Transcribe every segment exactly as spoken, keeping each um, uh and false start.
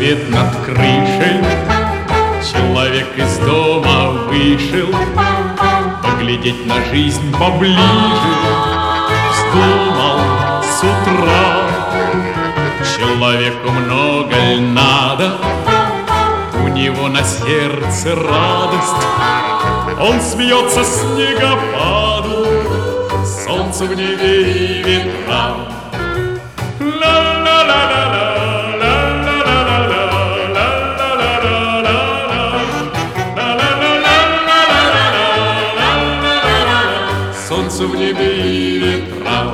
свет над крышей, человек из дома вышел поглядеть на жизнь поближе. Вздумал с утра, человеку много ль надо, у него на сердце радость. Он смеется снегопаду, солнцу в небе и ветрам. Солнцу в небе и ветрам.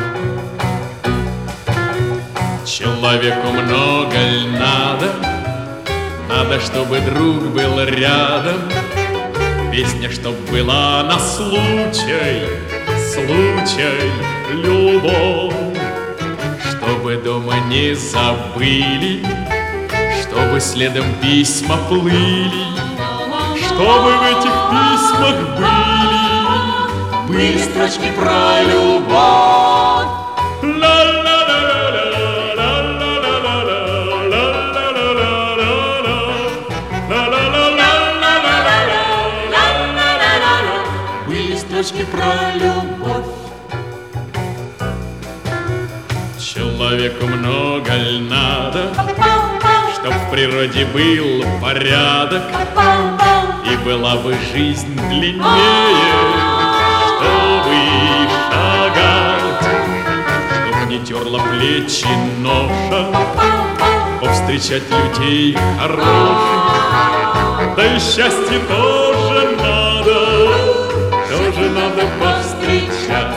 Человеку много ль надо, надо, чтобы друг был рядом. Песня, чтоб была на случай, случай, любовь. Чтобы дома не забыли, чтобы следом письма плыли, чтобы в этих письмах были были строчки про любовь. Были строчки про любовь. Человеку много ль надо, чтоб в природе был порядок, и была бы жизнь длиннее, чтобы шагать, чтоб не терла плечи ноша, повстречать людей хороших. Да и счастье тоже надо, тоже надо повстречать.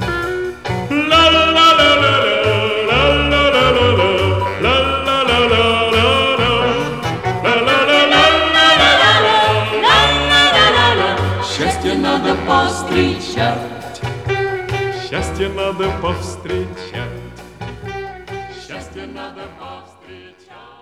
Счастье надо повстречать. Счастье надо повстречать. Счастье надо повстречать.